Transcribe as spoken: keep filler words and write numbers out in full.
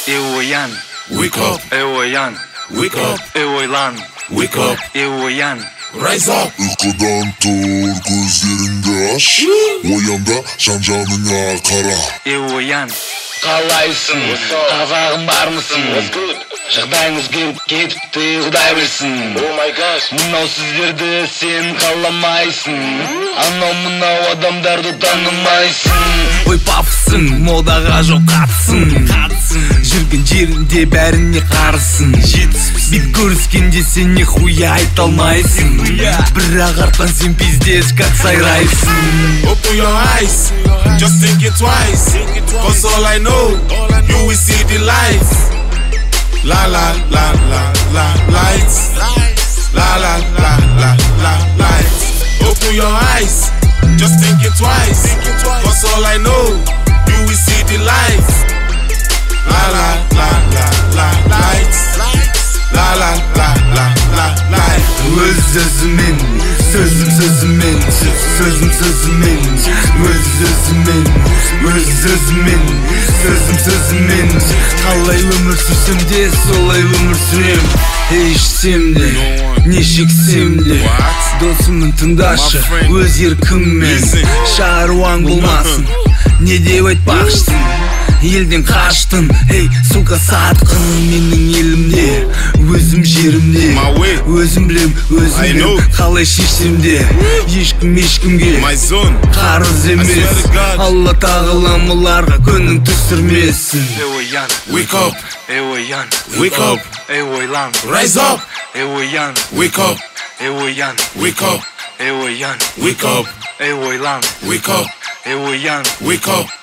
ey oyan, Wake up, ey oyan, wake up, ey oylan, wake up, ey oyan. rise up. Uykudan tur gözlerini aç. Oyanda жан-жаныңа қара. Ey oyan, қалайсың, қазағым бар мısın? Жағдайыңыз келіп кетіпті, Құдай білсін. Мынау сөздерді сен қаламайсың, анау мынау адамдарды танымайсың. Ой папсың, модаға жоқ қатысың, жүрген жерінде бәріне қарысың. Бит көріскенде сен нихуя айта алмайсың, бірақ арттан сен пиздец как сайрайсың. Open your eyes, just think it twice. Cause all I know, you will see the lights. La la la la la lights. La la la la la lights. Open your eyes, just think it twice. Cause all I know, you will see the lights. La la la la la lights. La la la la la lights. Өз сөзімен, сөзім сөзімен, сөзім сөзімен, өз сөзімен, өз сөзімен, сөзім сөзімен. Қалай өмір сүрсем де солай өмір сүрем. Ей ішсем де, не шексем де, досымын тыңдашы өз еркіммен. Шаруаң болмасын, не деп айтпақшысың, елден қаштың. Ей сука сатқын менің елімде, өзім жерімде, өзім білем, өзім білем, қалай шешсем де ешкім ешкімге қарыз емес. Алла тағалам оларға көңің түсірмесін. Ей оян, Wake up, ей оян, wake up, ей ойлан, rise up. ей оян, Wake up, ей оян, wake up, ей оян, wake up, ей ойлан, wake up, ей оян. wake up.